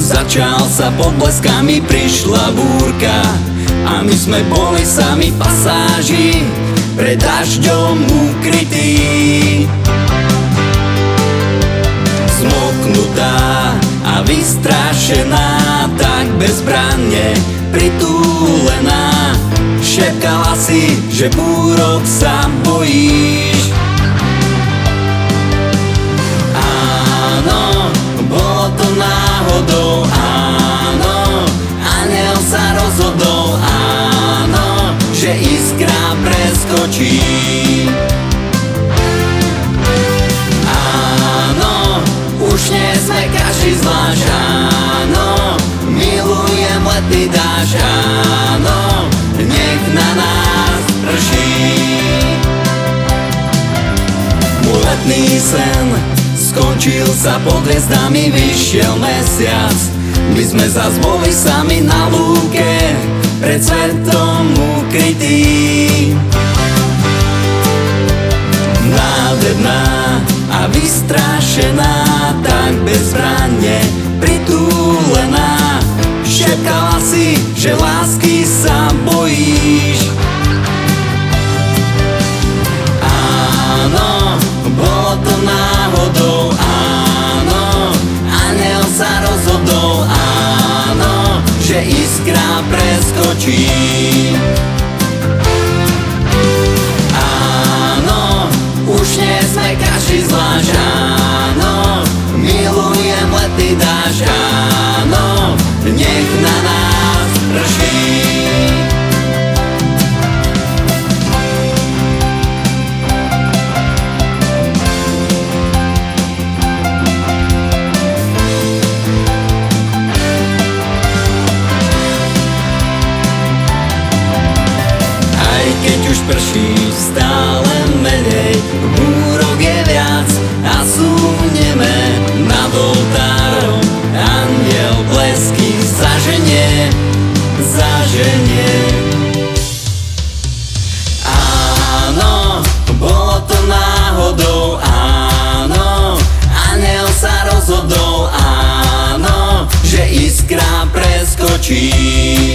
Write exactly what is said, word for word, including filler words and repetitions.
Začal sa pod bleskami, prišla búrka a my sme boli sami pasáži, pred dažďom ukrytí. Zmoknutá a vystrašená, tak bezbranne pritúlená, šepkala si, že búrok sa bojíš. Áno, bolo to náhodou, áno, anjel sa rozhodol, áno, že iskra preskočí. Áno, už nie sme každý zvlášť, áno, milujem letný dážď, áno, nech na nás prší. Môj letný sen skončil sa, pod hviezdami vyšiel mesiac. My sme zas boli sami na lúke, pred svetom ukrytí. Nádherná a vystrašená, tak bezbranne pritúlená, šepkala si, že lásky sa bojíš. Áno, bolo to náhodou, áno, anjel sa rozhodol, áno, že iskra preskočí. Áno, už nie sme každý zvlášť, áno, milujem letný dážď, áno, nech na nás prší. Keď už prší stále menej, búrok je viac a súneme nad oltárom, anjel blesky zaženie, zaženie. Áno, bolo to náhodou, áno, anjel sa rozhodol, áno, že iskra preskočí.